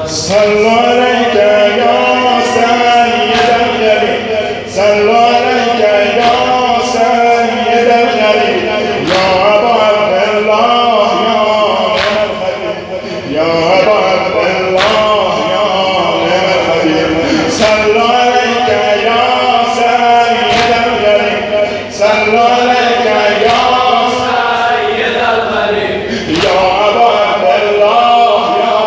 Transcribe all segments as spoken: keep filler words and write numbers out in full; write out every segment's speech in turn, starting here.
صلوا عليك يا سيد الغريب صلوا عليك يا سيد الغريب يا أبا عبد الله يا أبا عبد الله يا الحبيب صلوا عليك يا سيد الغريب صلوا عليك يا سيد الغريب يا أبا عبد الله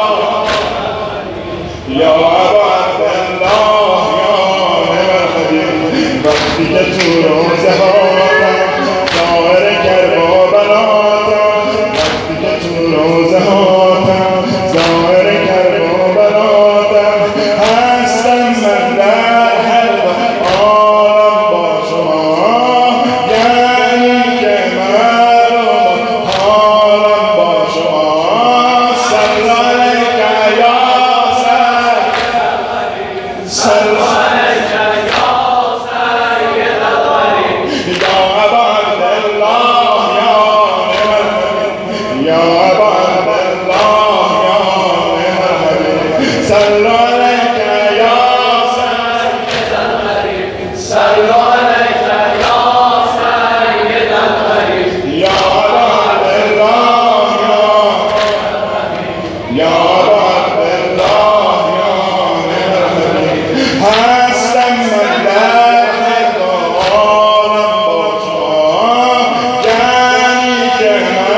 يا أبا عبد الله يا الحبيب وقتی که تو روزه هاتم ظاهر کربلاتم وقتی که تو روزه هاتم ظاهر کربلاتم هستم من در هر عالم با شما یعنی که من حالم با شما صلی علیک یا سید صلی علیک یا سید الغریب یا ابا عبدالله یا ابا عبدالله یا حبیب صلی علیک یا سید الغریب صلی علیک یا سید الغریب یا ابا عبدالله یا ابا عبدالله یا حبیب هستم من در هر عالم با شما یعنی که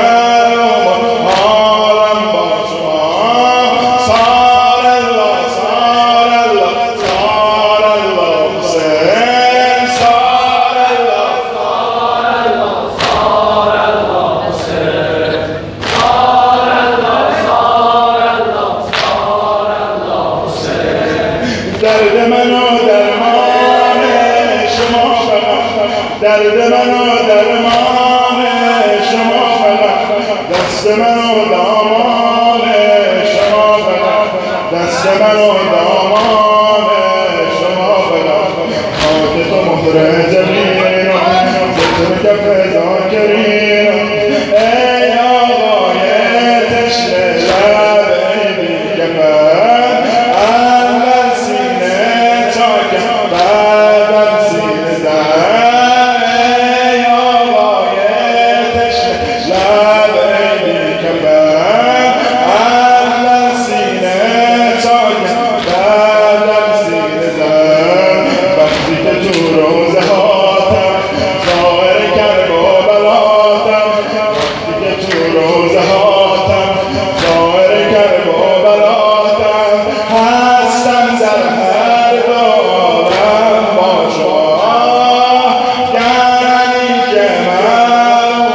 من حالم با شما صار الله صار الله صار الله حسین صار الله صار الله صار الله حسین صار الله صار الله صار الله حسین درد من و درمان شما فقط درد من و درمان شما فقط دست من و دامان شما فقط دست من و دامان شما فقط خاک تو مهر جمیل ذکر کف ذاکرین ای آقای تشنه لب ای بی کفن اول سینه چاکم بعدم سینه زن ای آقای تشنه لب ای بی کفن اول سینه چاکم بعدم سینه زن وقتی که تو روزه هاتم ظاهر کربلاتم وقتی که تو روزه هاتم ظاهر کربلاتم هستم در هر عالم با شما یعنی که من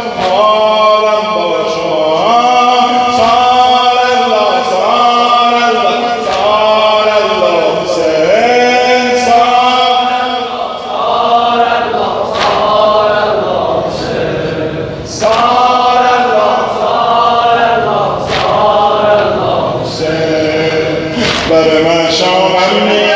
حالم با شما صار الله صار الله صار الله حسین صار الله صار الله صار الله حسین صار الله صار الله صار الله حسین بر من شامم